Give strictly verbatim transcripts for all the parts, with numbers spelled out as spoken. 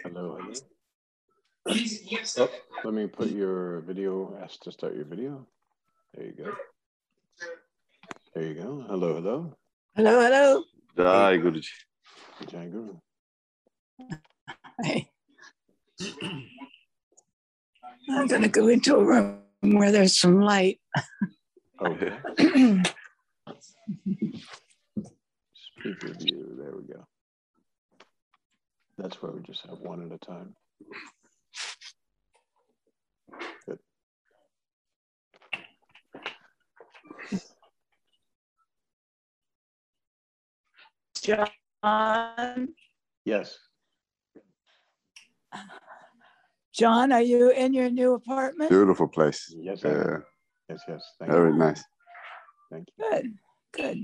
Hello, hello. Oh, let me put your video, ask to start your video. There you go. There you go. Hello, hello. Hello, hello. Jai Guruji. Jai Guru. Hey. I'm going to go into a room where there's some light. Okay. Speaker view. There we go. That's where we just have one at a time. Good. John? Yes. John, are you in your new apartment? Beautiful place. Yes, I Yeah. am. Yes, yes. Thank Very you. nice. Thank you. Good, good.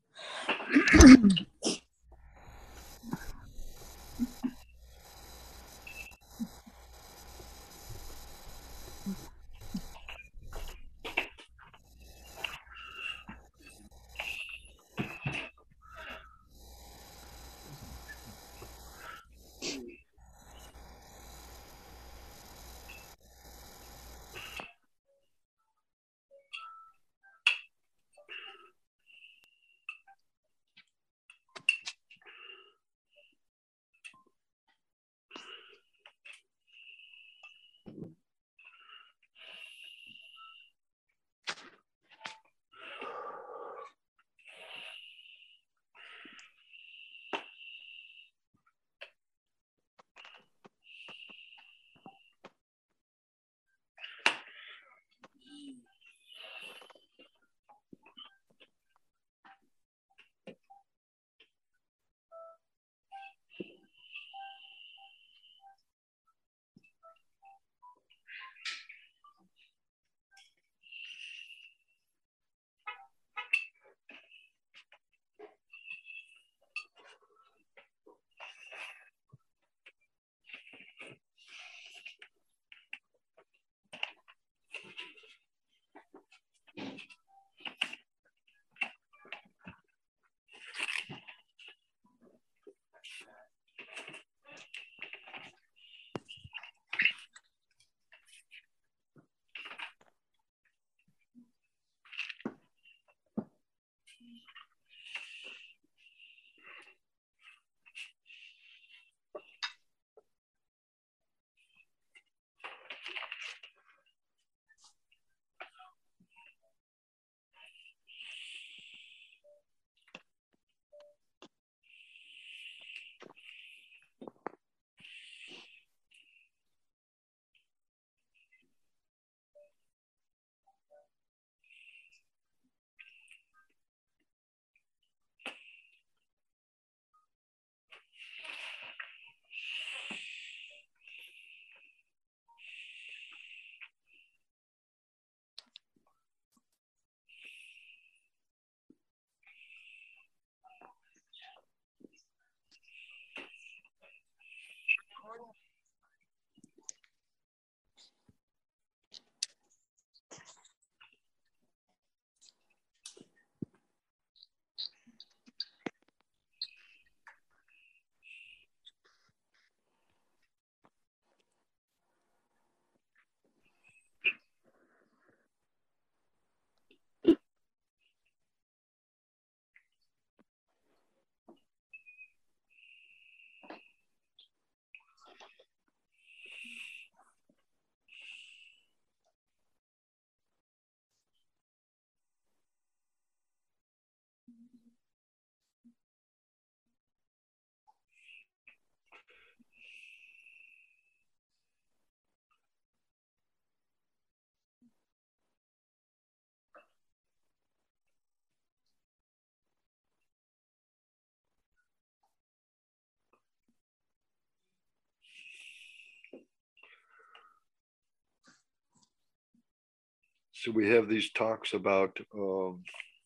So we have these talks about um,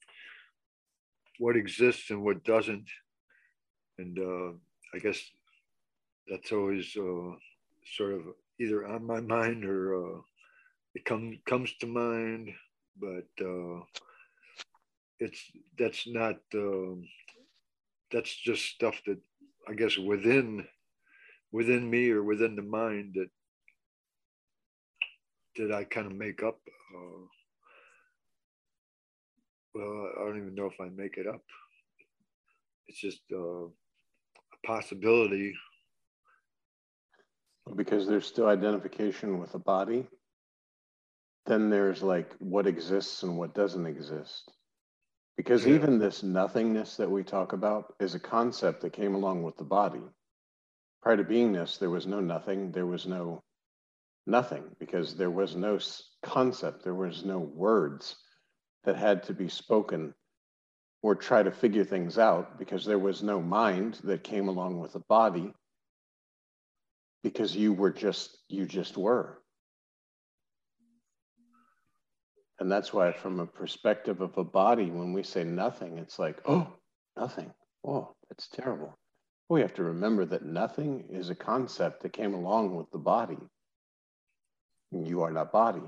what exists and what doesn't. And uh, I guess that's always uh, sort of either on my mind or uh, it come, comes to mind, but uh, it's that's not, um, that's just stuff that I guess within within me or within the mind that that I kind of make up. Uh, well, I don't even know if I make it up. It's just uh, a possibility. Because there's still identification with the body. Then there's like what exists and what doesn't exist. Because Yeah. even this nothingness that we talk about is a concept that came along with the body. Prior to beingness, there was no nothing, there was no nothing, because there was no concept, there was no words that had to be spoken or try to figure things out, because there was no mind that came along with the body, because you were just, you just were. And that's why from a perspective of a body, when we say nothing, it's like, oh, nothing. Oh, that's terrible. We have to remember that nothing is a concept that came along with the body. You are not body.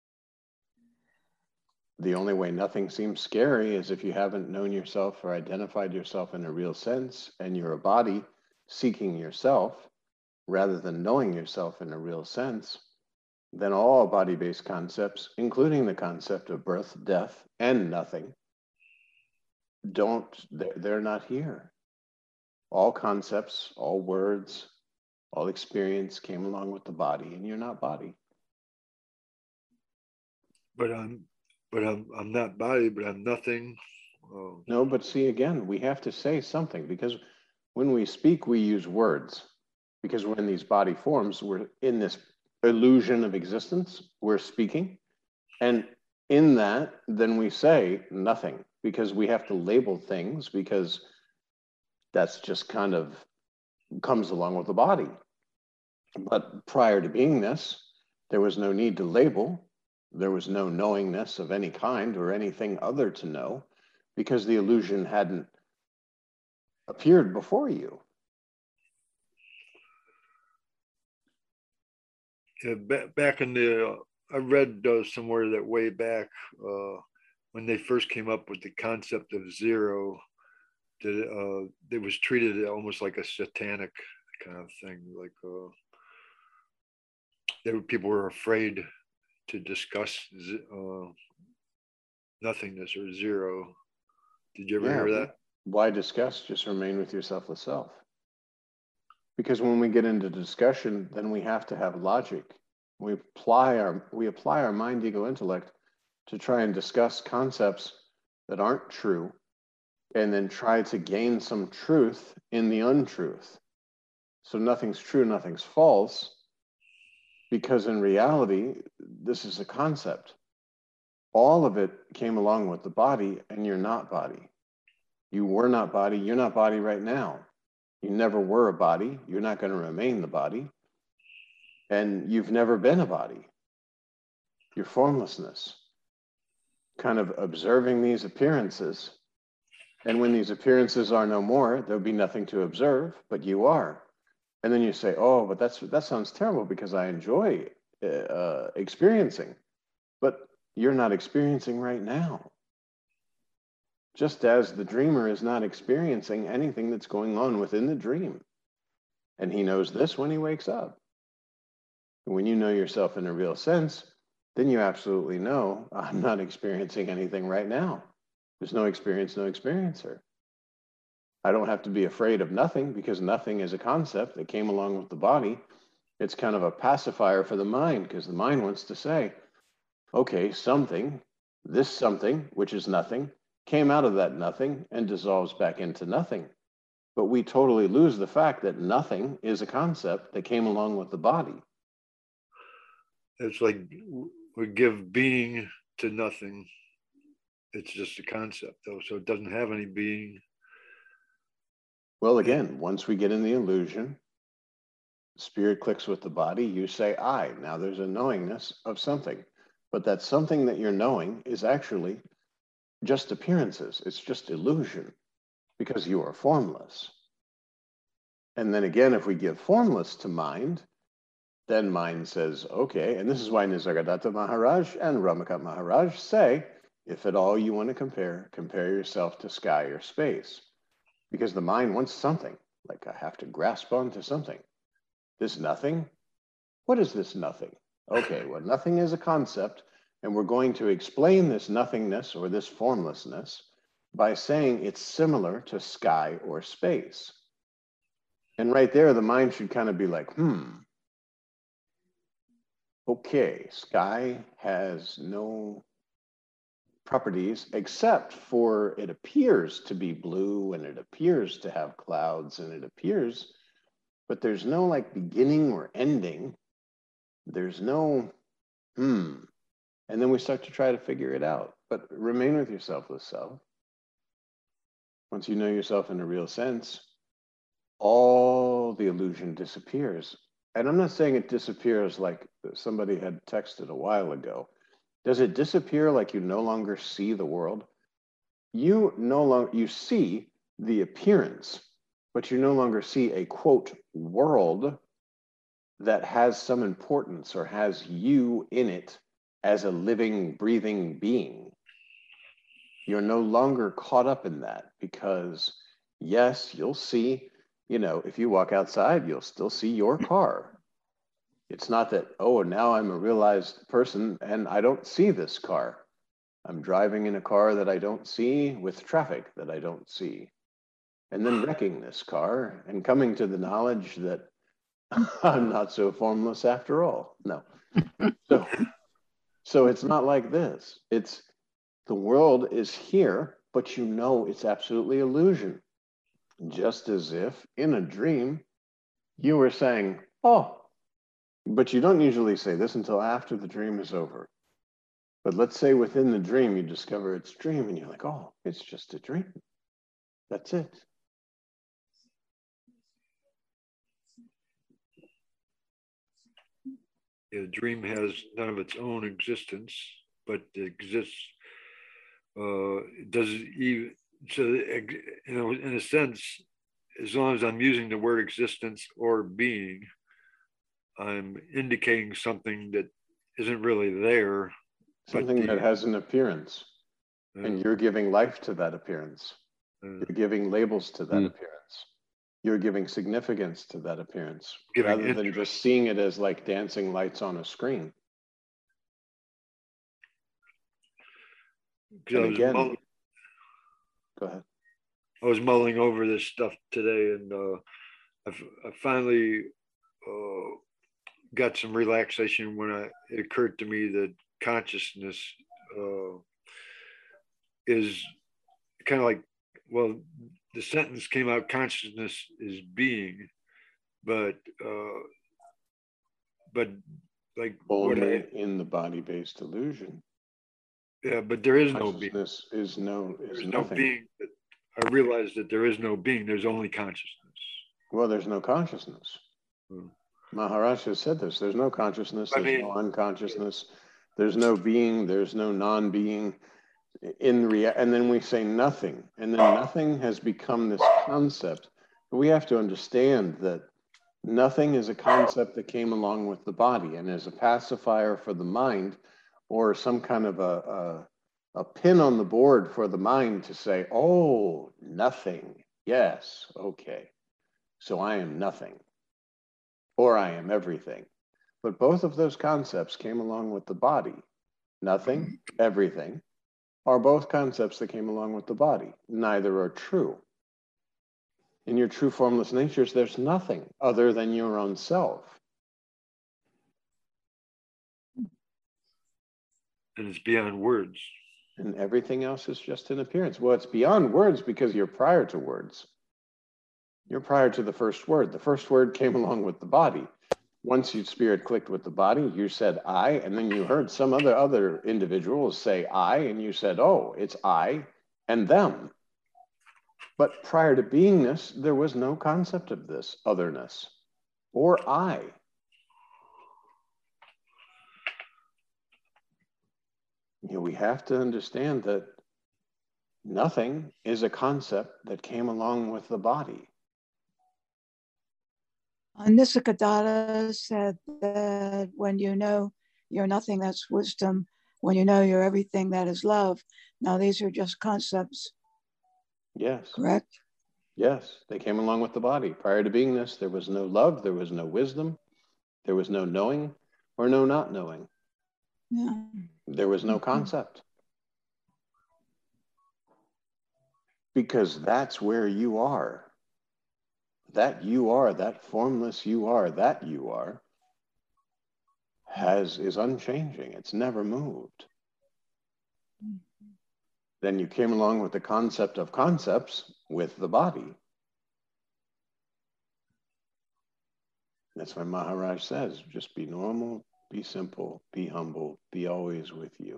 The only way nothing seems scary is if you haven't known yourself or identified yourself in a real sense, and you're a body seeking yourself rather than knowing yourself in a real sense. Then all body-based concepts, including the concept of birth, death, and nothing, don't, they're not here. All concepts, all words, all experience came along with the body, and you're not body. But I'm, but I'm, I'm not body, but I'm nothing. Um, no, but see, again, we have to say something, because when we speak, we use words. Because we're in these body forms, we're in this illusion of existence, we're speaking. And in that, then we say nothing, because we have to label things, because that's just kind of comes along with the body. But prior to beingness, there was no need to label. There was no knowingness of any kind or anything other to know, because the illusion hadn't appeared before you. Yeah, back, back in the, uh, I read uh, somewhere that way back uh, when they first came up with the concept of zero, that uh, it was treated almost like a satanic kind of thing. Like uh, they were, people were afraid to discuss uh, nothingness or zero. Did you ever Yeah, hear that? Why discuss? Just remain with your selfless self. Because when we get into discussion, then we have to have logic. We apply our, we apply our mind, ego, intellect to try and discuss concepts that aren't true, and then try to gain some truth in the untruth. So nothing's true, nothing's false, because in reality, this is a concept. All of it came along with the body, and you're not body. You were not body, you're not body right now. You never were a body, you're not going to remain the body, and you've never been a body. Your formlessness, kind of observing these appearances. And when these appearances are no more, there'll be nothing to observe, but you are. And then you say, oh, but that's, that sounds terrible because I enjoy uh, experiencing. But you're not experiencing right now. Just as the dreamer is not experiencing anything that's going on within the dream. And he knows this when he wakes up. And when you know yourself in a real sense, then you absolutely know, I'm not experiencing anything right now. There's no experience, no experiencer. I don't have to be afraid of nothing, because nothing is a concept that came along with the body. It's kind of a pacifier for the mind, because the mind wants to say, okay, something, this something, which is nothing, came out of that nothing and dissolves back into nothing. But we totally lose the fact that nothing is a concept that came along with the body. It's like we give being to nothing. It's just a concept, though, so it doesn't have any being. Well, again, once we get in the illusion, spirit clicks with the body, you say I. Now there's a knowingness of something. But that something that you're knowing is actually just appearances. It's just illusion, because you are formless. And then again, if we give formless to mind, then mind says, okay, and this is why Nisargadatta Maharaj and Ramakat Maharaj say, if at all you want to compare, compare yourself to sky or space. Because the mind wants something, like I have to grasp onto something. This nothing? What is this nothing? Okay, well, nothing is a concept, and we're going to explain this nothingness or this formlessness by saying it's similar to sky or space. And right there, the mind should kind of be like, hmm, okay, sky has no properties except for it appears to be blue and it appears to have clouds and it appears, but there's no like beginning or ending. There's no, hmm. And then we start to try to figure it out. But remain with your selfless self. Once you know yourself in a real sense, all the illusion disappears. And I'm not saying it disappears like somebody had texted a while ago. Does it disappear like you no longer see the world? You no longer, you see the appearance, but you no longer see a quote world that has some importance or has you in it as a living, breathing being. You're no longer caught up in that because yes, you'll see, you know, if you walk outside, you'll still see your car. It's not that, oh, now I'm a realized person and I don't see this car. I'm driving in a car that I don't see with traffic that I don't see. And then wrecking this car and coming to the knowledge that I'm not so formless after all. No. So, so it's not like this. It's the world is here, but you know it's absolutely illusion. Just as if in a dream, you were saying, oh, but you don't usually say this until after the dream is over. But let's say within the dream, you discover it's a dream and you're like, oh, it's just a dream. That's it. Yeah, the dream has none of its own existence, but it exists. Uh, it doesn't even, so, you know, in a sense, as long as I'm using the word existence or being, I'm indicating something that isn't really there. Something the, that has an appearance. Uh, and you're giving life to that appearance. Uh, you're giving labels to that mm. appearance. You're giving significance to that appearance rather interest. than just seeing it as like dancing lights on a screen. And again, mulling, go ahead. I was mulling over this stuff today, and uh, I, I finally uh, got some relaxation when I, it occurred to me that consciousness uh, is kind of like, well, the sentence came out, consciousness is being, but uh, but like only what I, in the body-based illusion. Yeah, but there is no being. Consciousness is no is There's nothing. no being. I realized that there is no being. There's only consciousness. Well, there's no consciousness. Hmm. Maharaj has said this. There's no consciousness. There's I mean, no unconsciousness. There's no being. There's no non-being. In rea- and then we say nothing, and then nothing has become this concept. But we have to understand that nothing is a concept that came along with the body and is a pacifier for the mind, or some kind of a, a, a pin on the board for the mind to say, oh, nothing. Yes, okay. So I am nothing, or I am everything. But both of those concepts came along with the body. Nothing, everything, are both concepts that came along with the body. Neither are true. In your true formless natures, there's nothing other than your own self. And it's beyond words. And everything else is just an appearance. Well, it's beyond words because you're prior to words. You're prior to the first word. The first word came along with the body. Once your spirit clicked with the body, you said I, and then you heard some other other individuals say I, and you said, oh, it's I and them. But prior to beingness, there was no concept of this otherness or I. You know, we have to understand that nothing is a concept that came along with the body. Nisargadatta said that when you know you're nothing, that's wisdom. When you know you're everything, that is love. Now, these are just concepts. Yes. Correct? Yes, they came along with the body. Prior to beingness, there was no love, there was no wisdom, there was no knowing or no not knowing. Yeah. There was no concept. Because that's where you are. That you are, that formless you are, that you are, has is unchanging. It's never moved. Then you came along with the concept of concepts with the body. That's why Maharaj says, just be normal, be simple, be humble, be always with you.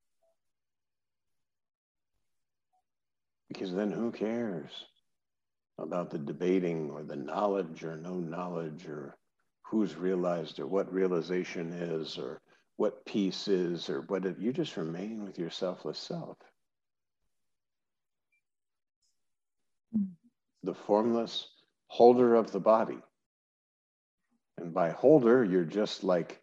Because then who cares about the debating or the knowledge or no knowledge or who's realized or what realization is or what peace is or what it, you just remain with your selfless self. The formless holder of the body. And by holder, you're just like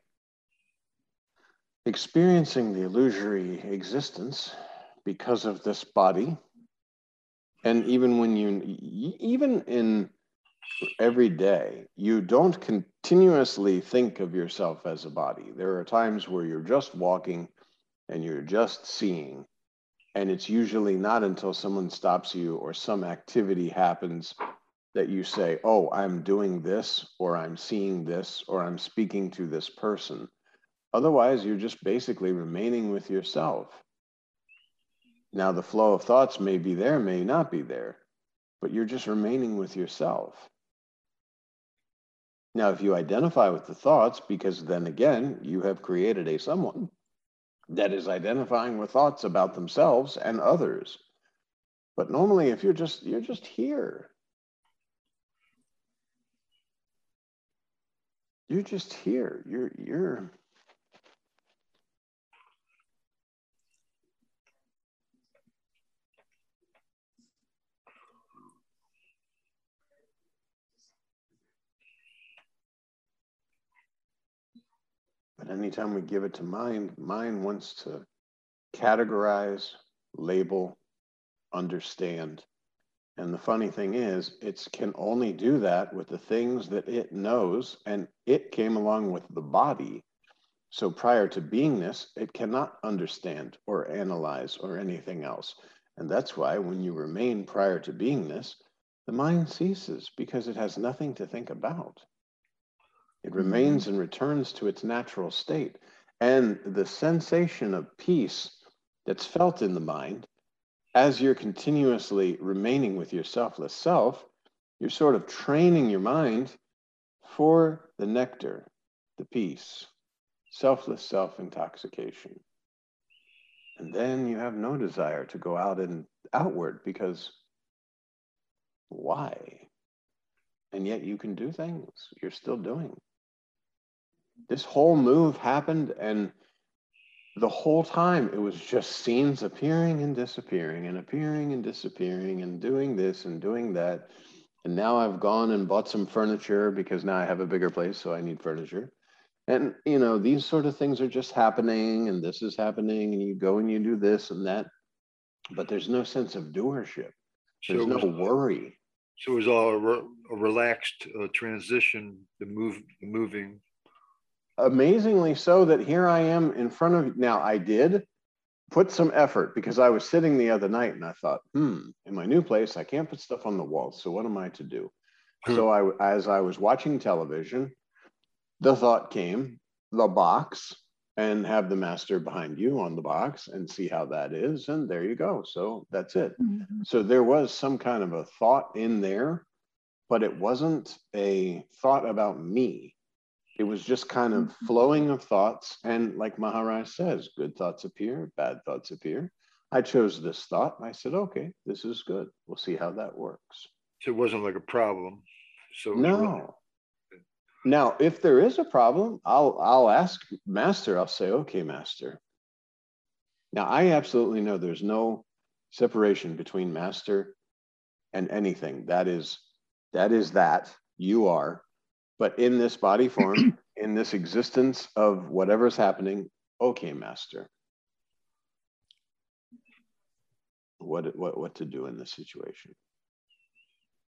experiencing the illusory existence because of this body. And even when you, even in every day, you don't continuously think of yourself as a body. There are times where you're just walking and you're just seeing. And it's usually not until someone stops you or some activity happens that you say, oh, I'm doing this, or I'm seeing this, or I'm speaking to this person. Otherwise, you're just basically remaining with yourself. Now, the flow of thoughts may be there, may not be there, but you're just remaining with yourself. Now, if you identify with the thoughts, because then again, you have created a someone that is identifying with thoughts about themselves and others. But normally, if you're just, you're just here. You're just here. You're, you're, but anytime we give it to mind, mind wants to categorize, label, understand. And the funny thing is, it can only do that with the things that it knows, and it came along with the body. So prior to beingness, it cannot understand or analyze or anything else. And that's why when you remain prior to beingness, the mind ceases because it has nothing to think about. It remains and returns to its natural state. And the sensation of peace that's felt in the mind, as you're continuously remaining with your selfless self, you're sort of training your mind for the nectar, the peace, selfless self-intoxication. And then you have no desire to go out and outward, because why? And yet you can do things you're still doing. This whole move happened, and the whole time it was just scenes appearing and disappearing and appearing and disappearing and doing this and doing that. And now I've gone and bought some furniture because now I have a bigger place, so I need furniture. And, you know, these sort of things are just happening, and this is happening, and you go and you do this and that, but there's no sense of doership. There's So no it was, worry. so it was all a, re- a relaxed uh, transition, the move, the moving. Amazingly so, that here I am in front of you. Now, I did put some effort because I was sitting the other night and I thought, hmm, in my new place, I can't put stuff on the walls. So what am I to do? So I, as I was watching television, the thought came, the box, and have the master behind you on the box and see how that is. And there you go. So that's it. Mm-hmm. So there was some kind of a thought in there, but it wasn't a thought about me. It was just kind of flowing of thoughts. And like Maharaj says, good thoughts appear, bad thoughts appear. I chose this thought and I said, okay, this is good. We'll see how that works. So it wasn't like a problem. So no. Really... Now, if there is a problem, I'll I'll ask Master. I'll say, okay, Master. Now, I absolutely know there's no separation between Master and anything. That is, that is that. You are. But in this body form, in this existence of whatever's happening, okay, Master. What, what, what to do in this situation?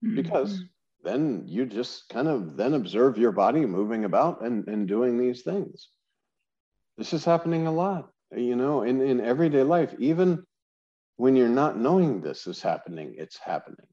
because then you just kind of then observe your body moving about and, and doing these things. This is happening a lot, you know, in, in everyday life. Even when you're not knowing this is happening, it's happening.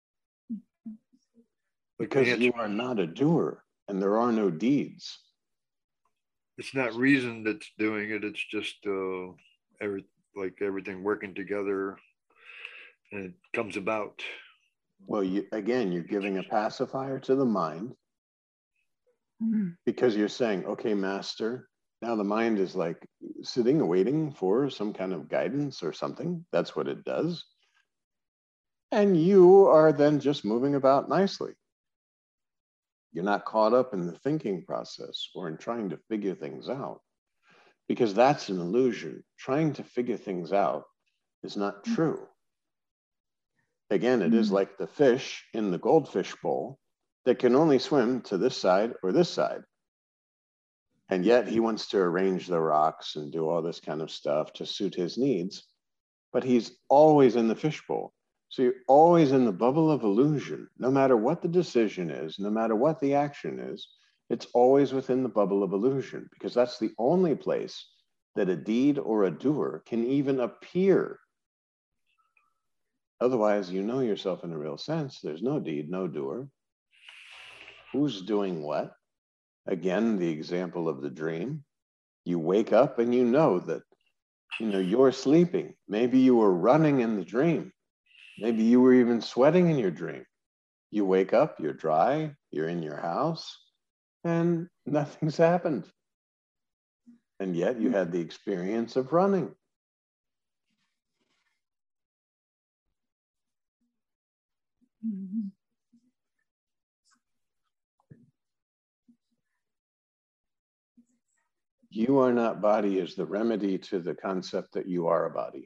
Because you are not a doer and there are no deeds. It's not reason that's doing it. It's just uh, every, like everything working together and it comes about. Well, you, again, you're giving a pacifier to the mind because you're saying, okay, master, now the mind is like sitting and waiting for some kind of guidance or something. That's what it does. And you are then just moving about nicely. You're not caught up in the thinking process or in trying to figure things out, because that's an illusion. Trying to figure things out is not true. Again, it is like the fish in the goldfish bowl that can only swim to this side or this side. And yet he wants to arrange the rocks and do all this kind of stuff to suit his needs, but he's always in the fishbowl. So you're always in the bubble of illusion. No matter what the decision is, no matter what the action is, it's always within the bubble of illusion, because that's the only place that a deed or a doer can even appear. Otherwise, you know yourself in a real sense. There's no deed, no doer. Who's doing what? Again, the example of the dream. You wake up and you know that, you know, you're sleeping. Maybe you were running in the dream. Maybe you were even sweating in your dream. You wake up, you're dry, you're in your house, and nothing's happened. And yet you had the experience of running. Mm-hmm. You are not body is the remedy to the concept that you are a body.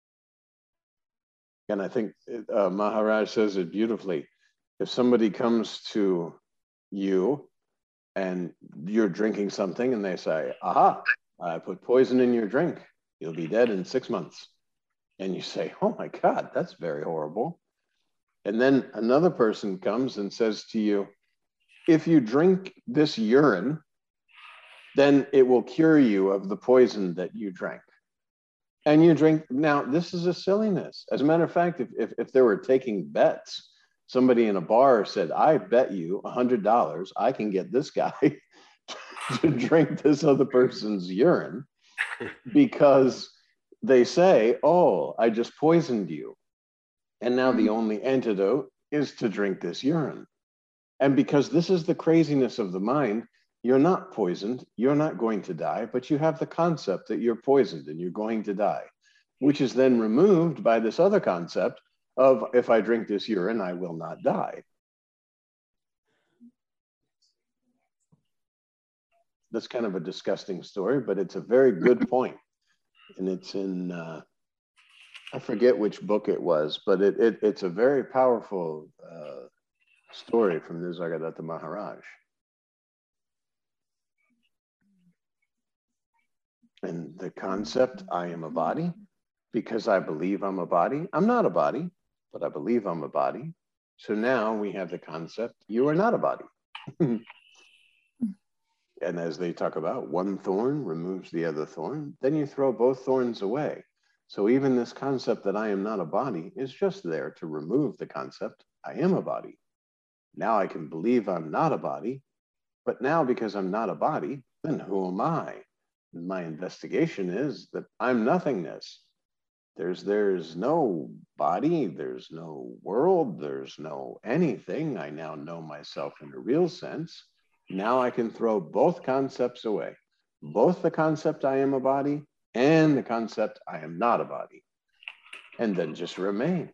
And I think uh, Maharaj says it beautifully. If somebody comes to you and you're drinking something and they say, aha, I put poison in your drink, you'll be dead in six months. And you say, oh my God, that's very horrible. And then another person comes and says to you, if you drink this urine, then it will cure you of the poison that you drank. And you drink, now this is a silliness. As a matter of fact, if, if, if they were taking bets, somebody in a bar said, I bet you a hundred dollars I can get this guy to drink this other person's urine, because they say, oh, I just poisoned you. And now the only antidote is to drink this urine. And because this is the craziness of the mind, you're not poisoned, you're not going to die, but you have the concept that you're poisoned and you're going to die, which is then removed by this other concept of, if I drink this urine, I will not die. That's kind of a disgusting story, but it's a very good point. And it's in, uh, I forget which book it was, but it, it it's a very powerful uh, story from Nisargadatta Maharaj. And the concept, I am a body, because I believe I'm a body. I'm not a body, but I believe I'm a body. So now we have the concept, you are not a body. And as they talk about, one thorn removes the other thorn, then you throw both thorns away. So even this concept that I am not a body is just there to remove the concept, I am a body. Now I can believe I'm not a body, but now because I'm not a body, then who am I? My investigation is that I'm nothingness. There's, there's no body, there's no world, there's no anything. I now know myself in a real sense. Now I can throw both concepts away, both the concept I am a body and the concept I am not a body, and then just remain.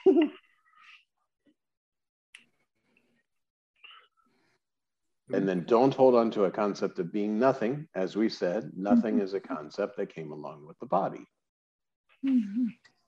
And then don't hold on to a concept of being nothing. As we said, nothing is a concept that came along with the body. Mm-hmm.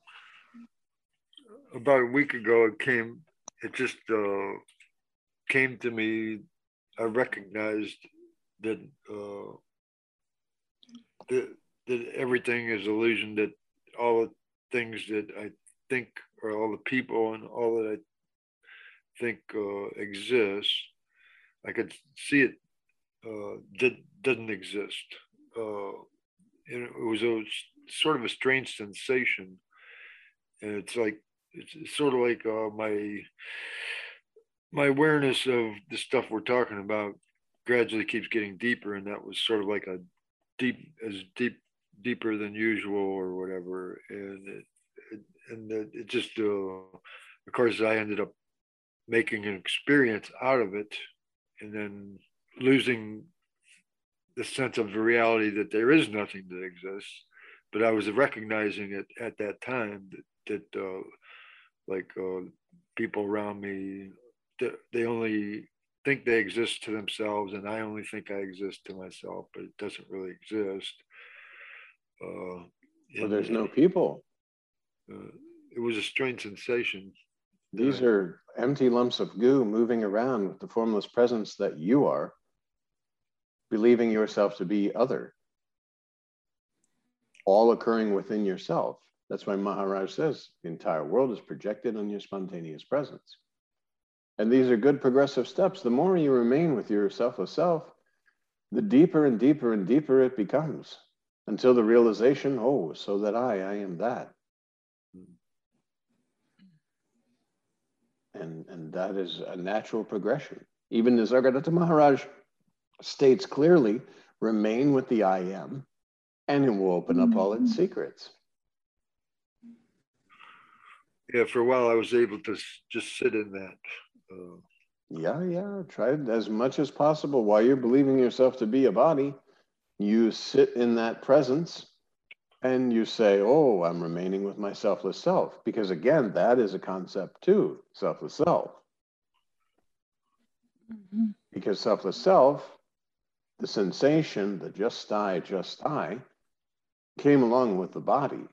About a week ago, it came, it just uh, came to me. I recognized that, uh, that, that everything is illusion, that all the things that I think, or all the people and all that I think uh, exists. I could see it uh, did, doesn't exist. Uh, and it was a sort of a strange sensation, and it's like it's, it's sort of like uh, my my awareness of the stuff we're talking about gradually keeps getting deeper, and that was sort of like a deep as deep deeper than usual or whatever, and it, it and it, it just uh, of course I ended up making an experience out of it, and then losing the sense of the reality that there is nothing that exists. But I was recognizing it at that time that, that uh, like uh, people around me, they only think they exist to themselves, and I only think I exist to myself, but it doesn't really exist. Uh, Well, there's no people. Uh, it was a strange sensation. These uh, are empty lumps of goo moving around with the formless presence that you are, believing yourself to be other, all occurring within yourself. That's why Maharaj says the entire world is projected on your spontaneous presence. And these are good progressive steps. The more you remain with your selfless self, the deeper and deeper and deeper it becomes, until the realization, oh, so that I, I am that. And, and that is a natural progression. Even as Nisargadatta Maharaj states clearly, remain with the I am, and it will open up all its secrets. Yeah, for a while I was able to just sit in that. Uh, yeah, yeah, try it as much as possible. While you're believing yourself to be a body, you sit in that presence and you say, oh, I'm remaining with my selfless self. Because again, that is a concept too, selfless self. Mm-hmm. Because selfless self, the sensation, the just I, just I, came along with the body.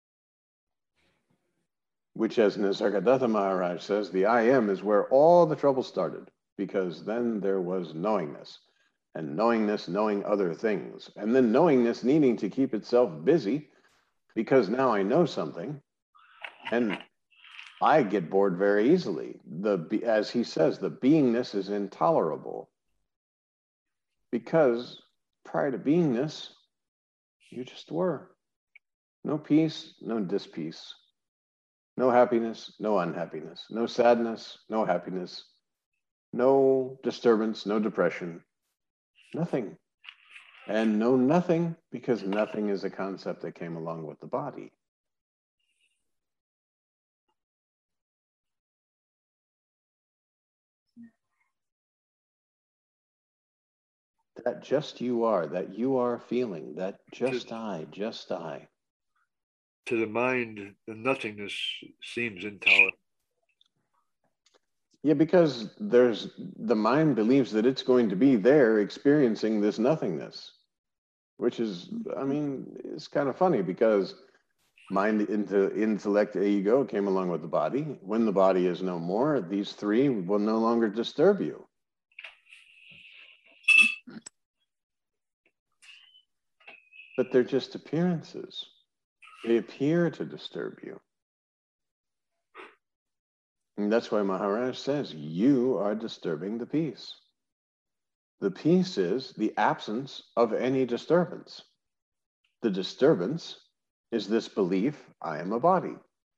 Which, as Nisargadatta Maharaj says, the I am is where all the trouble started, because then there was knowingness, and knowingness knowing other things, and then knowingness needing to keep itself busy, because now I know something, and I get bored very easily. The, as he says, the beingness is intolerable, because prior to beingness, you just were. No peace, no dispeace. No happiness, no unhappiness, no sadness, no happiness, no disturbance, no depression, nothing. And no nothing, because nothing is a concept that came along with the body. That just you are, that you are feeling, that just I, just I. To the mind, the nothingness seems intolerant. Yeah, because there's the mind believes that it's going to be there experiencing this nothingness, which is, I mean, it's kind of funny because mind, into intellect, ego came along with the body. When the body is no more, these three will no longer disturb you. But they're just appearances. They appear to disturb you. And that's why Maharaj says, you are disturbing the peace. The peace is the absence of any disturbance. The disturbance is this belief, I am a body.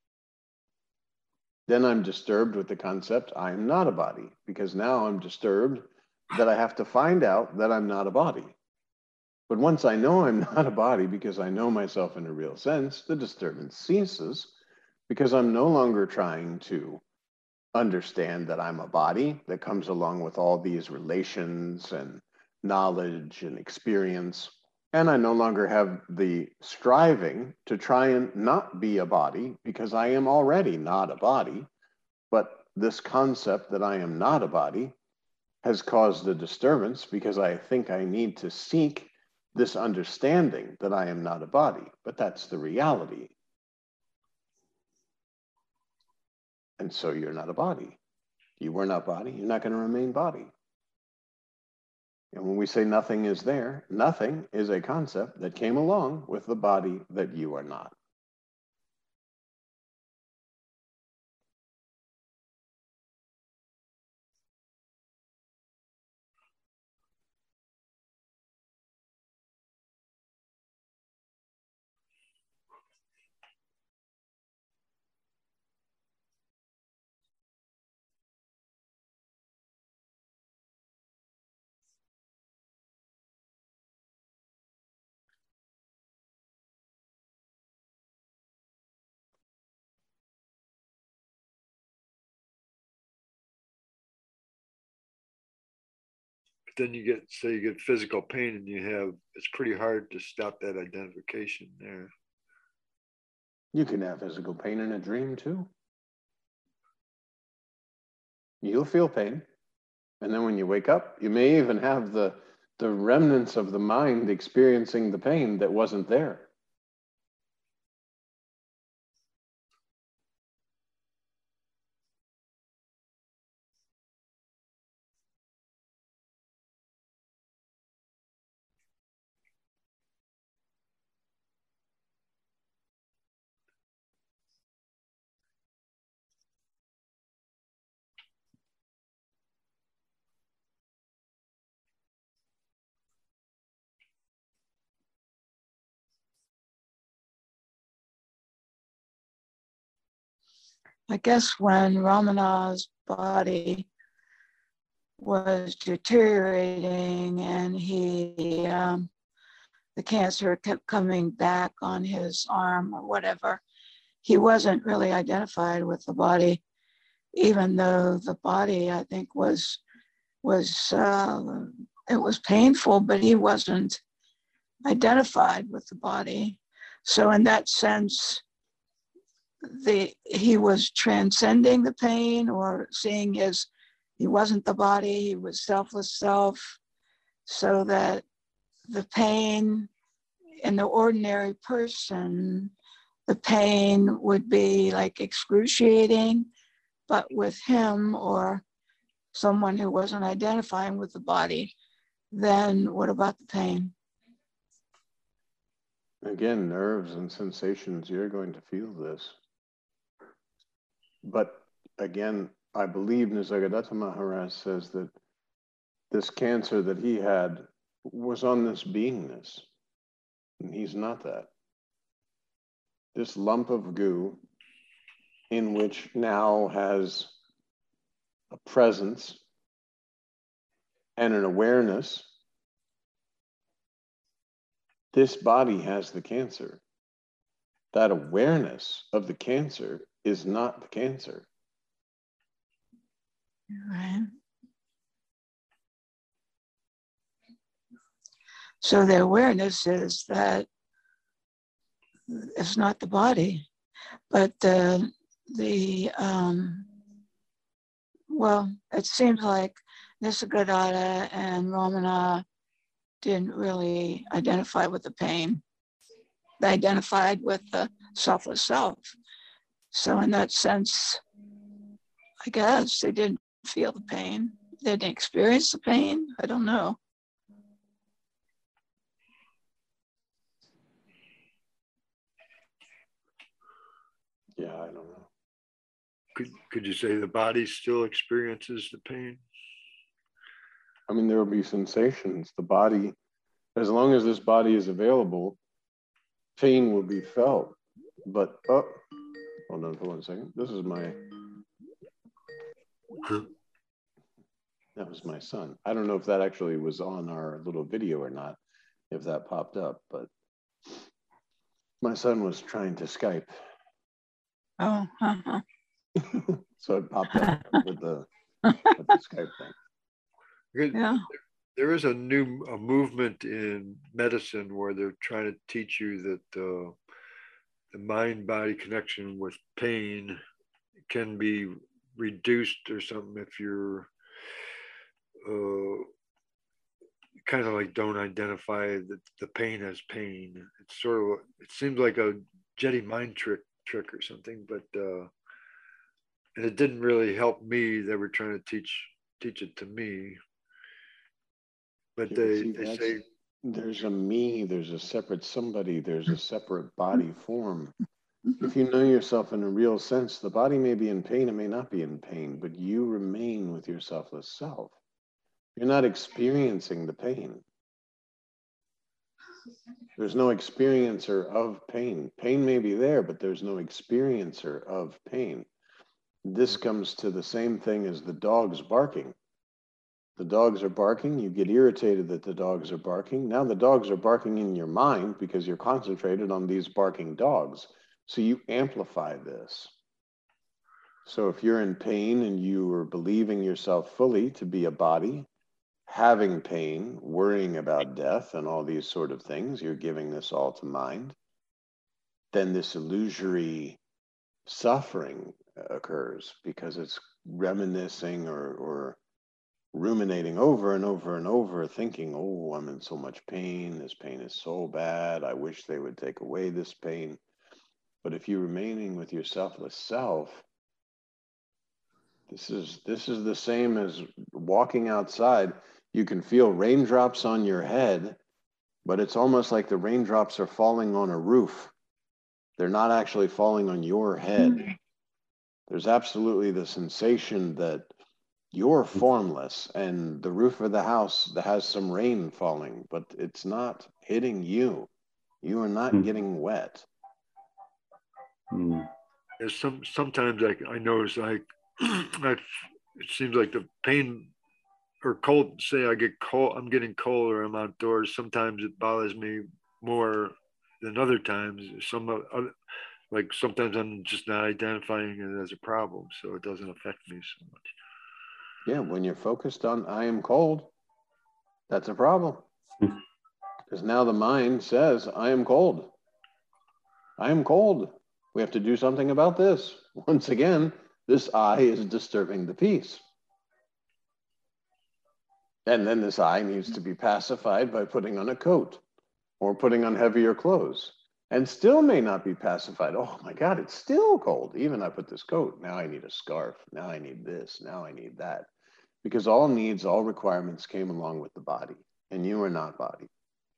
Then I'm disturbed with the concept, I am not a body, because now I'm disturbed that I have to find out that I'm not a body. But once I know I'm not a body, because I know myself in a real sense, the disturbance ceases, because I'm no longer trying to understand that I'm a body that comes along with all these relations and knowledge and experience. And I no longer have the striving to try and not be a body, because I am already not a body. But this concept that I am not a body has caused a disturbance, because I think I need to seek this understanding that I am not a body, but that's the reality. And so you're not a body. You were not body, you're not going to remain body. And when we say nothing is there, nothing is a concept that came along with the body that you are not. then you get, say you get physical pain and you have, it's pretty hard to stop that identification there. You can have physical pain in a dream too. You'll feel pain. And then when you wake up, you may even have the, the remnants of the mind experiencing the pain that wasn't there. I guess when Ramana's body was deteriorating and he, um, the cancer kept coming back on his arm or whatever, he wasn't really identified with the body, even though the body, I think, was, was uh, it was painful, but he wasn't identified with the body. So in that sense, the he was transcending the pain, or seeing his, he wasn't the body, he was selfless self, so that the pain in the ordinary person, the pain would be like excruciating, but with him or someone who wasn't identifying with the body, then what about the pain? Again, nerves and sensations, you're going to feel this. But again, I believe Nisargadatta Maharaj says that this cancer that he had was on this beingness, and he's not that. This lump of goo, in which now has a presence and an awareness, this body has the cancer. That awareness of the cancer is not the cancer. Right. So the awareness is that it's not the body, but the, the um, well, it seems like Nisargadatta and Ramana didn't really identify with the pain. They identified with the selfless self. So in that sense, I guess they didn't feel the pain. They didn't experience the pain. I don't know. Yeah, I don't know. Could, could you say the body still experiences the pain? I mean, there will be sensations. The body, as long as this body is available, pain will be felt. But, oh, hold on for one second. This is my, that was my son. I don't know if that actually was on our little video or not, if that popped up, but my son was trying to Skype. Oh, uh-huh. So it popped up with the, with the Skype thing. Yeah. There is a new a movement in medicine where they're trying to teach you that uh, the mind-body connection with pain can be reduced or something if you're uh, kind of like don't identify the, the pain as pain. It's sort of, it seems like a Jedi mind trick trick or something, but uh, and it didn't really help me. They were trying to teach teach it to me. But they, See, they say there's a me, there's a separate somebody, there's a separate body form. If you know yourself in a real sense, the body may be in pain, it may not be in pain, but you remain with your selfless self. You're not experiencing the pain. There's no experiencer of pain. Pain may be there, but there's no experiencer of pain. This comes to the same thing as the dogs barking. The dogs are barking, you get irritated that the dogs are barking. Now the dogs are barking in your mind because you're concentrated on these barking dogs. So you amplify this. So if you're in pain and you are believing yourself fully to be a body, having pain, worrying about death and all these sort of things, you're giving this all to mind, then this illusory suffering occurs because it's reminiscing or, or ruminating over and over and over, thinking, oh, I'm in so much pain. This pain is so bad. I wish they would take away this pain. But if you're remaining with your selfless self, this is this is the same as walking outside. You can feel raindrops on your head, but it's almost like the raindrops are falling on a roof. They're not actually falling on your head. Mm-hmm. There's absolutely the sensation that you're formless and the roof of the house that has some rain falling, but it's not hitting you. You are not mm-hmm. getting wet. Mm-hmm. There's some sometimes I I notice like I, it seems like the pain or cold. Say I get cold, I'm getting cold, or I'm outdoors. Sometimes it bothers me more than other times. Some other, like sometimes I'm just not identifying it as a problem, so it doesn't affect me so much. Yeah, when you're focused on I am cold, that's a problem. Because now the mind says, I am cold. I am cold. We have to do something about this. Once again, this I is disturbing the peace. And then this I needs to be pacified by putting on a coat or putting on heavier clothes, and still may not be pacified. Oh my God, it's still cold. Even I put this coat. Now I need a scarf. Now I need this. Now I need that. Because all needs, all requirements came along with the body, and you are not body.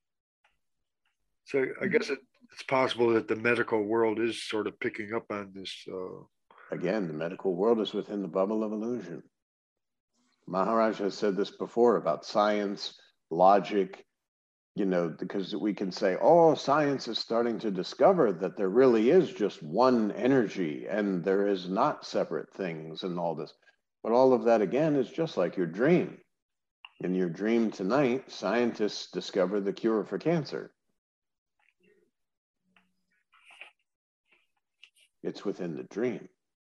So I guess it, it's possible that the medical world is sort of picking up on this. Uh... Again, the medical world is within the bubble of illusion. Maharaj has said this before about science, logic, you know, because we can say, oh, science is starting to discover that there really is just one energy and there is not separate things and all this. But all of that, again, is just like your dream. In your dream tonight, scientists discover the cure for cancer. It's within the dream.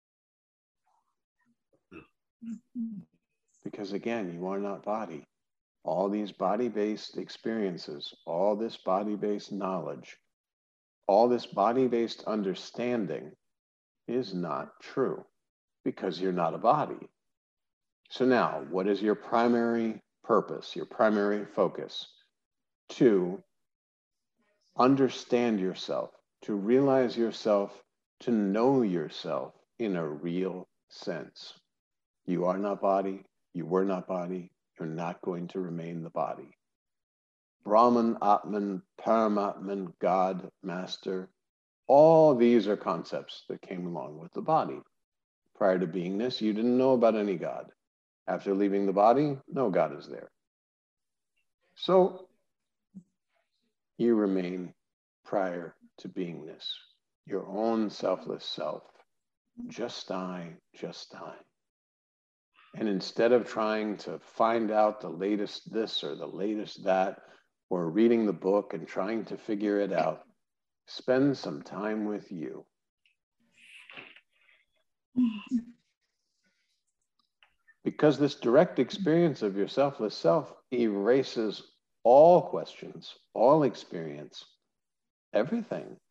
Because again, you are not body. All these body-based experiences, all this body-based knowledge, all this body-based understanding is not true because you're not a body. So now, what is your primary purpose, your primary focus? To understand yourself, to realize yourself, to know yourself in a real sense. You are not body, you were not body, you're not going to remain the body. Brahman, Atman, Paramatman, God, Master, all these are concepts that came along with the body. Prior to beingness, you didn't know about any God. After leaving the body, no God is there. So you remain prior to beingness, your own selfless self. Just I, just I. And instead of trying to find out the latest this or the latest that, or reading the book and trying to figure it out, spend some time with you. Because this direct experience of your selfless self erases all questions, all experience, everything.